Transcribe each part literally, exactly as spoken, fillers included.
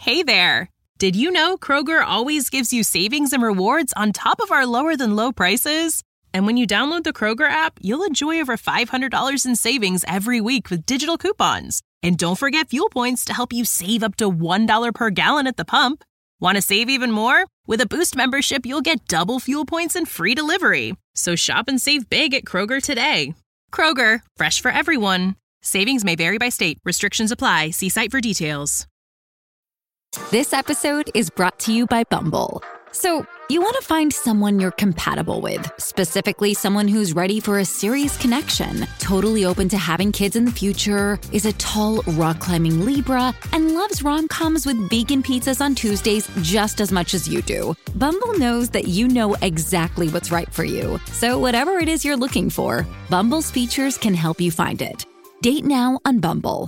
Hey there! Did you know Kroger always gives you savings and rewards on top of our lower-than-low prices? And when you download the Kroger app, you'll enjoy over five hundred dollars in savings every week with digital coupons. And don't forget fuel points to help you save up to one dollar per gallon at the pump. Want to save even more? With a Boost membership, you'll get double fuel points and free delivery. So shop and save big at Kroger today. Kroger, fresh for everyone. Savings may vary by state. Restrictions apply. See site for details. This episode is brought to you by Bumble. So, you want to find someone you're compatible with, specifically someone who's ready for a serious connection, totally open to having kids in the future, is a tall, rock-climbing Libra, and loves rom-coms with vegan pizzas on Tuesdays just as much as you do. Bumble knows that you know exactly what's right for you. So whatever it is you're looking for, Bumble's features can help you find it. Date now on Bumble.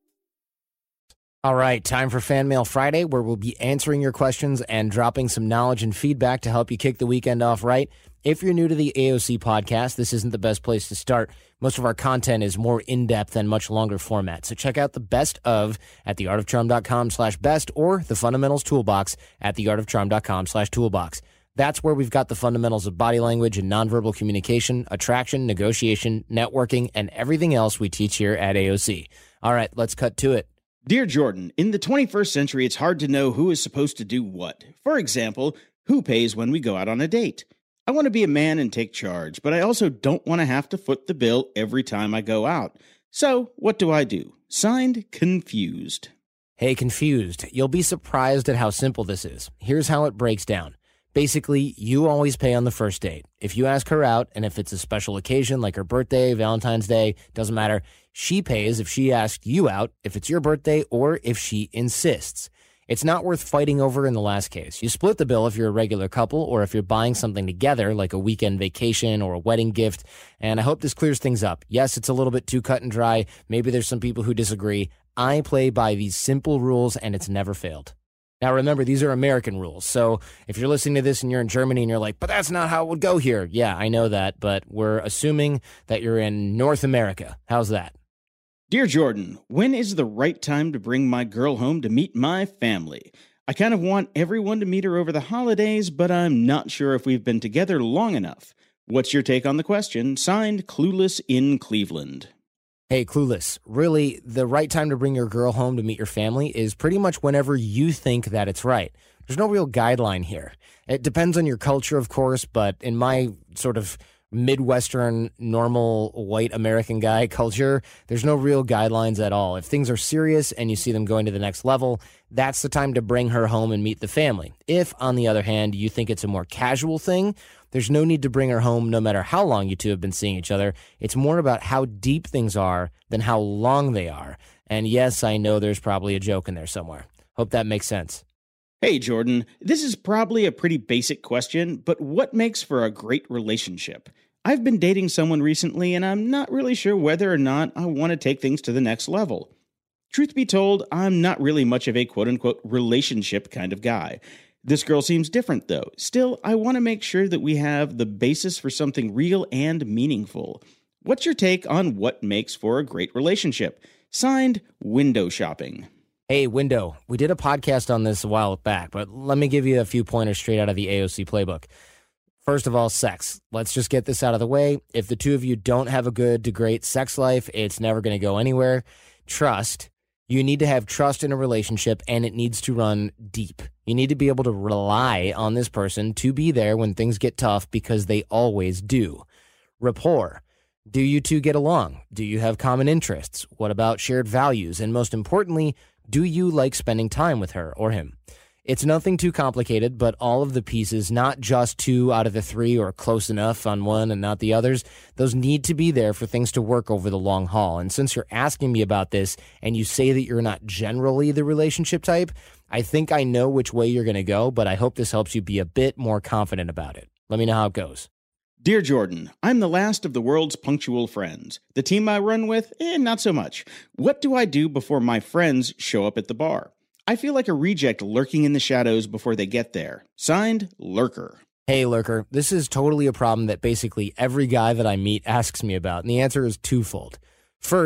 All right, time for Fan Mail Friday, where we'll be answering your questions and dropping some knowledge and feedback to help you kick the weekend off right. If you're new to the A O C podcast, this isn't the best place to start. Most of our content is more in-depth and much longer format. So check out the best of at theartofcharm.com slash best or the fundamentals toolbox at theartofcharm.com slash toolbox. That's where we've got the fundamentals of body language and nonverbal communication, attraction, negotiation, networking, and everything else we teach here at A O C. All right, let's cut to it. Dear Jordan, in the twenty-first century, it's hard to know who is supposed to do what. For example, who pays when we go out on a date? I want to be a man and take charge, but I also don't want to have to foot the bill every time I go out. So, what do I do? Signed, Confused. Hey, Confused. You'll be surprised at how simple this is. Here's how it breaks down. Basically, you always pay on the first date. If you ask her out, and if it's a special occasion like her birthday, Valentine's Day, doesn't matter, she pays if she asked you out, if it's your birthday, or if she insists. It's not worth fighting over in the last case. You split the bill if you're a regular couple, or if you're buying something together, like a weekend vacation or a wedding gift, and I hope this clears things up. Yes, it's a little bit too cut and dry. Maybe there's some people who disagree. I play by these simple rules, and it's never failed. Now, remember, these are American rules, so if you're listening to this and you're in Germany and you're like, but that's not how it would go here. Yeah, I know that, but we're assuming that you're in North America. How's that? Dear Jordan, when is the right time to bring my girl home to meet my family? I kind of want everyone to meet her over the holidays, but I'm not sure if we've been together long enough. What's your take on the question? Signed, Clueless in Cleveland. Hey, Clueless, really, the right time to bring your girl home to meet your family is pretty much whenever you think that it's right. There's no real guideline here. It depends on your culture, of course, but in my sort of Midwestern, normal, white American guy culture, there's no real guidelines at all. If things are serious and you see them going to the next level, that's the time to bring her home and meet the family. If, on the other hand, you think it's a more casual thing, there's no need to bring her home no matter how long you two have been seeing each other. It's more about how deep things are than how long they are. And yes, I know there's probably a joke in there somewhere. Hope that makes sense. Hey, Jordan, this is probably a pretty basic question, but what makes for a great relationship? I've been dating someone recently, and I'm not really sure whether or not I want to take things to the next level. Truth be told, I'm not really much of a quote-unquote relationship kind of guy. This girl seems different, though. Still, I want to make sure that we have the basis for something real and meaningful. What's your take on what makes for a great relationship? Signed, Window Shopping. Hey, Window, we did a podcast on this a while back, but let me give you a few pointers straight out of the A O C playbook. First of all, sex. Let's just get this out of the way. If the two of you don't have a good to great sex life, it's never going to go anywhere. Trust. You need to have trust in a relationship, and it needs to run deep. You need to be able to rely on this person to be there when things get tough, because they always do. Rapport. Do you two get along? Do you have common interests? What about shared values? And most importantly, do you like spending time with her or him? It's nothing too complicated, but all of the pieces, not just two out of the three or close enough on one and not the others, those need to be there for things to work over the long haul. And since you're asking me about this and you say that you're not generally the relationship type, I think I know which way you're going to go, but I hope this helps you be a bit more confident about it. Let me know how it goes. Dear Jordan, I'm the last of the world's punctual friends. The team I run with, eh, not so much. What do I do before my friends show up at the bar? I feel like a reject lurking in the shadows before they get there. Signed, Lurker. Hey, Lurker, this is totally a problem that basically every guy that I meet asks me about, and the answer is twofold. First,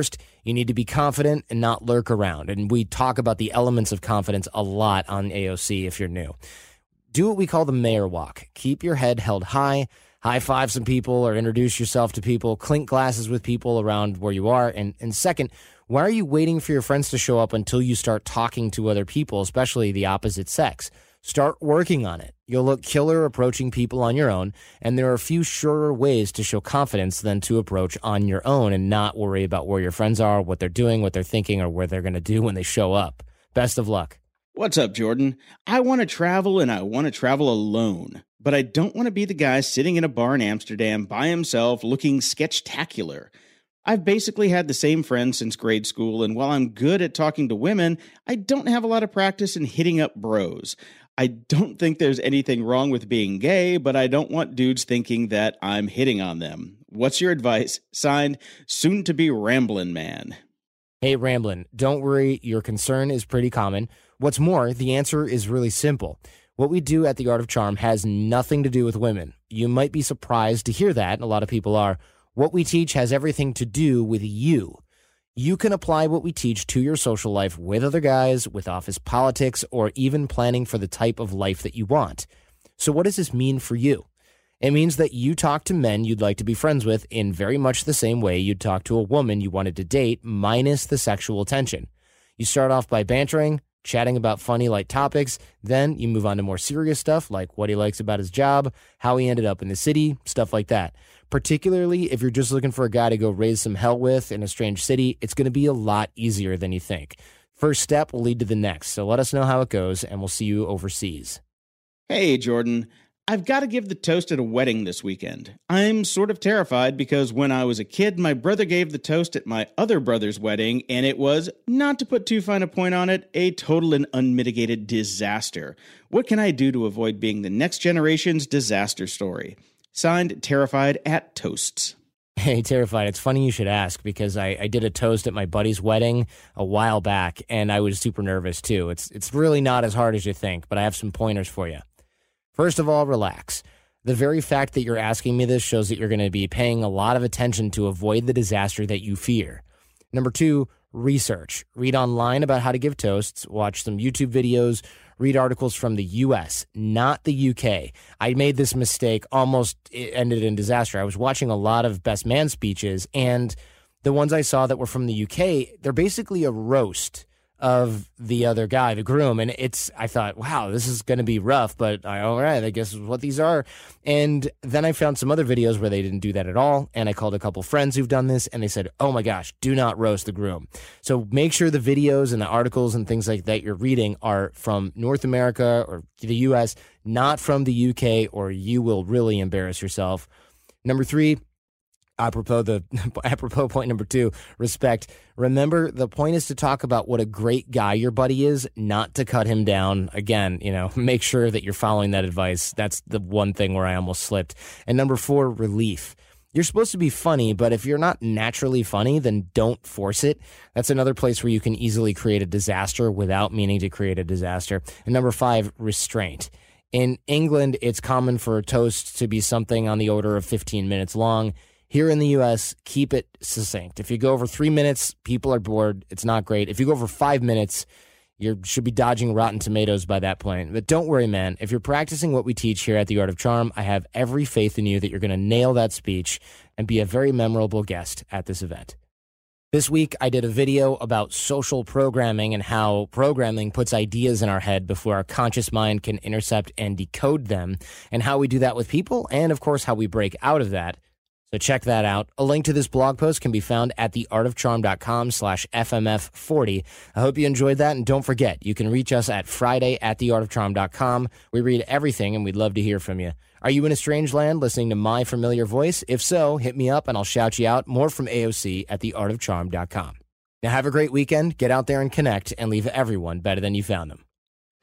You need to be confident and not lurk around. And we talk about the elements of confidence a lot on A O C if you're new. Do what we call the mayor walk. Keep your head held high, high five some people or introduce yourself to people, clink glasses with people around where you are. And, and second, why are you waiting for your friends to show up until you start talking to other people, especially the opposite sex? Start working on it. You'll look killer approaching people on your own, and there are a few surer ways to show confidence than to approach on your own and not worry about where your friends are, what they're doing, what they're thinking, or what they're going to do when they show up. Best of luck. What's up, Jordan? I want to travel, and I want to travel alone. But I don't want to be the guy sitting in a bar in Amsterdam by himself looking sketchtacular. I've basically had the same friends since grade school, and while I'm good at talking to women, I don't have a lot of practice in hitting up bros. I don't think there's anything wrong with being gay, but I don't want dudes thinking that I'm hitting on them. What's your advice? Signed, soon-to-be Ramblin' Man. Hey, Ramblin', don't worry, your concern is pretty common. What's more, the answer is really simple. What we do at The Art of Charm has nothing to do with women. You might be surprised to hear that, and a lot of people are. What we teach has everything to do with you. You can apply what we teach to your social life with other guys, with office politics, or even planning for the type of life that you want. So what does this mean for you? It means that you talk to men you'd like to be friends with in very much the same way you'd talk to a woman you wanted to date, minus the sexual tension. You start off by bantering, chatting about funny, light topics. Then you move on to more serious stuff like what he likes about his job, how he ended up in the city, stuff like that. Particularly if you're just looking for a guy to go raise some hell with in a strange city, it's going to be a lot easier than you think. First step will lead to the next, so let us know how it goes, and we'll see you overseas. Hey, Jordan. I've got to give the toast at a wedding this weekend. I'm sort of terrified because when I was a kid, my brother gave the toast at my other brother's wedding, and it was, not to put too fine a point on it, a total and unmitigated disaster. What can I do to avoid being the next generation's disaster story? Signed, Terrified at Toasts. Hey, Terrified, it's funny you should ask because I, I did a toast at my buddy's wedding a while back, and I was super nervous too. It's it's really not as hard as you think, but I have some pointers for you. First of all, relax. The very fact that you're asking me this shows that you're going to be paying a lot of attention to avoid the disaster that you fear. Number two, research. Read online about how to give toasts, watch some YouTube videos, read articles from the U S, not the U K. I made this mistake, almost it ended in disaster. I was watching a lot of best man speeches, and the ones I saw that were from the U K, they're basically a roast of the other guy, the groom. And it's, I thought, wow, this is going to be rough, but I, all right, I guess is what these are. And then I found some other videos where they didn't do that at all. And I called a couple friends who've done this, and they said, oh my gosh, do not roast the groom. So make sure the videos and the articles and things like that you're reading are from North America or the U S, not from the U K, or you will really embarrass yourself. Number three, Apropos the apropos point number two, respect. Remember, the point is to talk about what a great guy your buddy is, not to cut him down. Again, you know, make sure that you're following that advice. That's the one thing where I almost slipped. And number four, relief. You're supposed to be funny, but if you're not naturally funny, then don't force it. That's another place where you can easily create a disaster without meaning to create a disaster. And number five, restraint. In England, it's common for a toast to be something on the order of fifteen minutes long. Here in the U S, keep it succinct. If you go over three minutes, people are bored. It's not great. If you go over five minutes, you should be dodging Rotten Tomatoes by that point. But don't worry, man. If you're practicing what we teach here at The Art of Charm, I have every faith in you that you're going to nail that speech and be a very memorable guest at this event. This week, I did a video about social programming and how programming puts ideas in our head before our conscious mind can intercept and decode them, and how we do that with people, and of course, how we break out of that. So check that out. A link to this blog post can be found at theartofcharm.com slash FMF40. I hope you enjoyed that, and don't forget, you can reach us at Friday at theartofcharm dot com. We read everything, and we'd love to hear from you. Are you in a strange land listening to my familiar voice? If so, hit me up, and I'll shout you out. More from A O C at theartofcharm dot com. Now have a great weekend. Get out there and connect, and leave everyone better than you found them.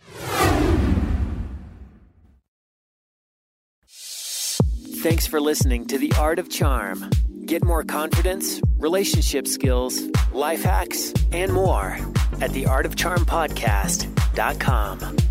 Thanks for listening to The Art of Charm. Get more confidence, relationship skills, life hacks, and more at the art of charm podcast dot com.